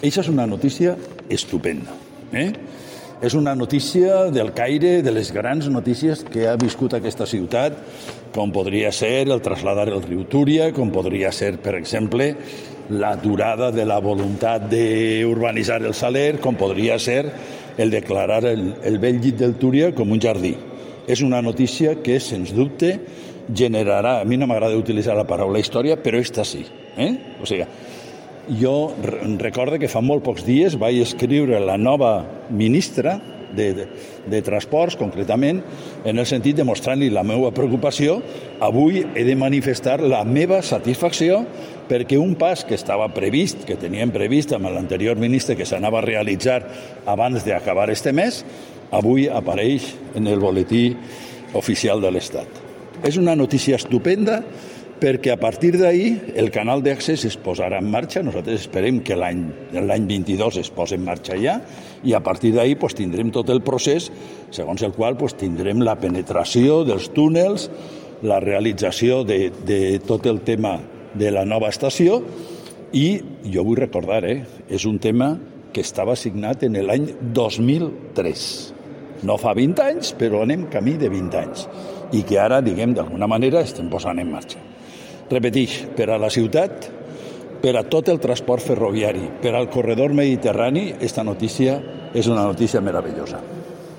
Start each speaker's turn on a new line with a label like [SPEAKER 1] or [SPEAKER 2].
[SPEAKER 1] Eixa és una notícia estupenda. És una notícia del caire de les grans notícies que ha viscut aquesta ciutat, com podria ser el traslladar el riu Túria, com podria ser, per exemple, la durada de la voluntat d'urbanitzar el Saler, com podria ser el declarar el vell llit del Túria com un jardí. És una notícia que, sens dubte, generarà, a mi no m'agrada utilitzar la paraula història, però esta sí. O sigui, jo recordo que fa molt pocs dies vaig escriure la nova ministra de Transports, concretament, en el sentit de mostrar-li la meva preocupació. Avui he de manifestar la meva satisfacció perquè un pas que estava previst, que teníem previst amb l'anterior ministre que s'anava a realitzar abans d'acabar este mes, avui apareix en el boletí oficial de l'Estat. És una notícia estupenda perquè a partir d'ahir el canal d'accés es posarà en marxa. Nosaltres esperem que l'any 22 es posi en marxa ja, i a partir d'ahir tindrem tot el procés, segons el qual tindrem la penetració dels túnels, la realització de tot el tema de la nova estació, i jo vull recordar, és un tema que estava signat en l'any 2003. No fa 20 anys, però anem camí de 20 anys, i que ara, d'alguna manera, estem posant en marxa. Repeteix, per a la ciutat, per a tot el transport ferroviari, per al corredor mediterrani, esta notícia és una notícia meravellosa.